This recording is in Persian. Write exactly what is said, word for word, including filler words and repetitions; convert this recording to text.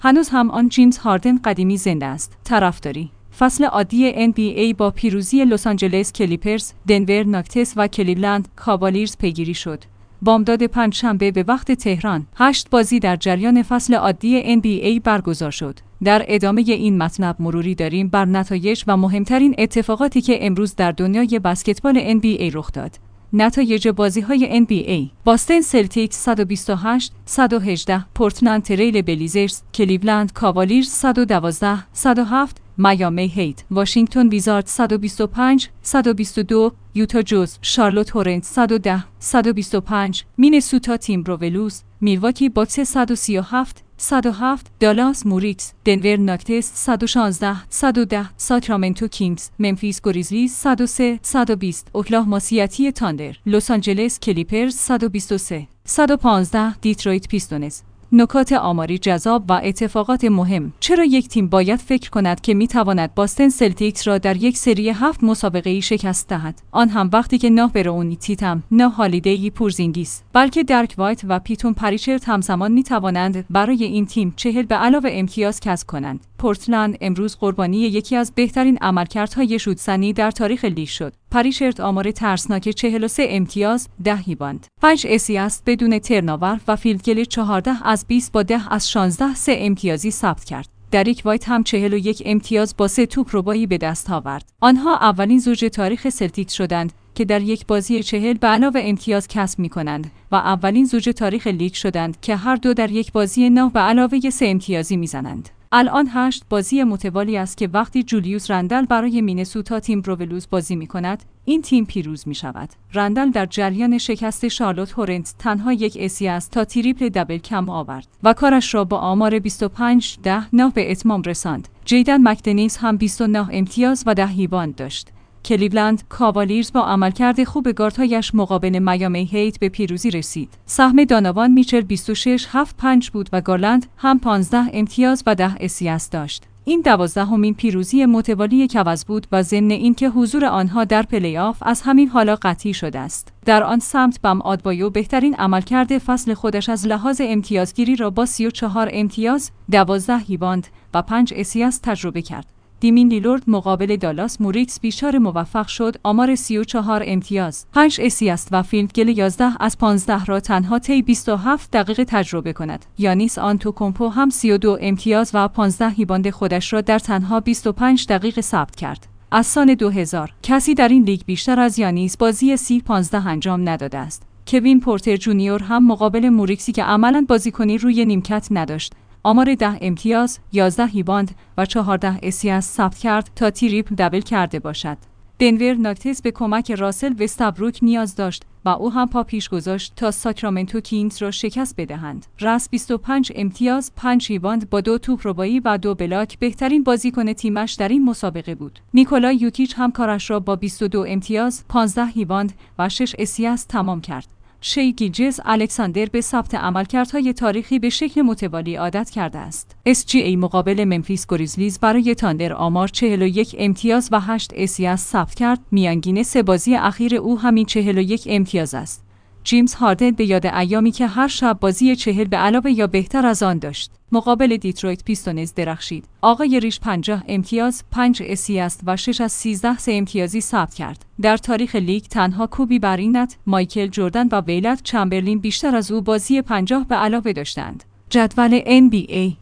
هنوز هم آن جیمز هاردن قدیمی زنده است. طرفداری فصل عادی ان بی ای با پیروزی لس آنجلس کلیپرز، دنور ناگتس و کلیولند کاوالیرز پیگیری شد. بامداد پنجشنبه به وقت تهران، هشت بازی در جریان فصل عادی ان بی ای برگزار شد. در ادامه این مطلب مروری داریم بر نتایج و مهمترین اتفاقاتی که امروز در دنیای بسکتبال ان بی ای رخ داد. نتایج بازی‌های ان بی ای: باستن سلتیکس صد و بیست و هشت صد و هجده، پورتلند تریل بلیزرز، کلیولند کاوالیرز صد و دوازده صد و هفت، میامی هیت، واشنگتن ویزارد صد و بیست و پنج صد و بیست و دو، یوتا جاز، شارلوت هورنتس صد و ده صد و بیست و پنج، مینسوتا تیمبرولوز، میلواکی باکس صد و سی و هفت صد و هفت، دالاس موریکس، دنور ناگتس صد و شانزده صد و ده، ساکرامنتو کینگز، ممفیس گریزلیز صد و سه صد و بیست، اوکلاهوما سیتی تاندر، لس آنجلس کلیپرز صد و بیست و سه صد و پانزده، دیترویت پیستونز. نکات آماری جذاب و اتفاقات مهم. چرا یک تیم باید فکر کند که میتواند باستن سلتیکس را در یک سری هفت مسابقه‌ای شکست دهد؟ آن هم وقتی که نه برونی تیتم، نه هالیدی پورزینگیس، بلکه درک وایت و پیتون پریچرد همزمان میتوانند برای این تیم چهل به علاوه امتیاز کسب کنند. پورتلند امروز قربانی یکی از بهترین عملکردهای شوت‌زنی در تاریخ لیگ شد. پریچرد آمار ترسناک چهل و سه امتیاز، ده ریباند، پنج اسیست بدون ترناور و فیلد گل چهارده از بیست با ده از شانزده سه امتیازی ثبت کرد. دریک وایت هم چهل و یک امتیاز با سه توپ ربایی به دست آورد. آنها اولین زوج تاریخ سلتیک شدند که در یک بازی چهل به علاوه امتیاز کسب می کنند و اولین زوج تاریخ لیگ شدند که هر دو در یک بازی نه به علاوه سه امتیازی می زنند. الان هشت بازی متوالی است که وقتی جولیوس رندل برای مینسوتا تیمبرولوز بازی می کند، این تیم پیروز می شود. رندل در جریان شکست شارلوت هورنتس تنها یک اسیست تا تریپل دبل کم آورد و کارش را با آمار بیست و پنج ده نه به اتمام رساند. جیدن مکدنیز هم بیست و نه امتیاز و ده ریباند داشت. کلیولند کاوالیرز با عملکرد خوب گاردهایش مقابل میامی هیت به پیروزی رسید. سهم دانوان میچل بیست و شش هفت پنج بود و گارلند هم پانزده امتیاز و ده اسیست داشت. این دوازدهمین پیروزی متوالی کاوز بود و ضمن اینکه حضور آنها در پلی‌آف از همین حالا قطعی شده است. در آن سمت بم آدبایو بهترین عملکرد فصل خودش از لحاظ امتیازگیری را با سی و چهار امتیاز، دوازده ریباند و پنج اسیست تجربه کرد. دیمین لیلورد مقابل دالاس موریکس بیشتر موفق شد، آمار سی و چهار امتیاز، پنج اسیست و فیلد گل یازده از پانزده را تنها طی بیست و هفت دقیقه تجربه کند. یانیس آنتوکومپو هم سی و دو امتیاز و پانزده ریباند خودش را در تنها بیست و پنج دقیقه ثبت کرد. از سال دو هزار کسی در این لیگ بیشتر از یانیس بازی سی پانزده انجام نداده است. کوین پورتر جونیور هم مقابل موریکسی که عملاً بازیکنی روی نیمکت نداشت، آمار ده امتیاز، یازده ریباند و چهارده اسیست ثبت کرد تا تریپل دبل کرده باشد. دنور ناگتس به کمک راسل وستبروک نیاز داشت و او هم پا پیش گذاشت تا ساکرامنتو کینگز را شکست بدهند. رس بیست و پنج امتیاز، پنج ریباند با دو توپ ربایی و دو بلاک بهترین بازیکن تیمش در این مسابقه بود. نیکولای یوکیچ هم کارش را با بیست و دو امتیاز، پانزده ریباند و شش اسیست تمام کرد. شی گیلجز الکساندر به ثبت عملکردهای تاریخی به شکل متوالی عادت کرده است. اس جی ای مقابل ممفیس گریزلیز برای تاندر آمار چهل و یک امتیاز و هشت اسیست ثبت کرد. میانگین سه بازی اخیر او همین چهل و یک امتیاز است. جیمز هاردن به یاد ایامی که هر شب بازی چهل به علاوه یا بهتر از آن داشت. مقابل دیترویت پیستونز درخشید. آقای ریش پنجاه امتیاز، پنج اسیست و شش از سیزده سه امتیازی ثبت کرد. در تاریخ لیگ تنها کوبی برینت، مایکل جردن و ویلت چمبرلین بیشتر از او بازی پنجاه به علاوه داشتند. جدول ان بی ای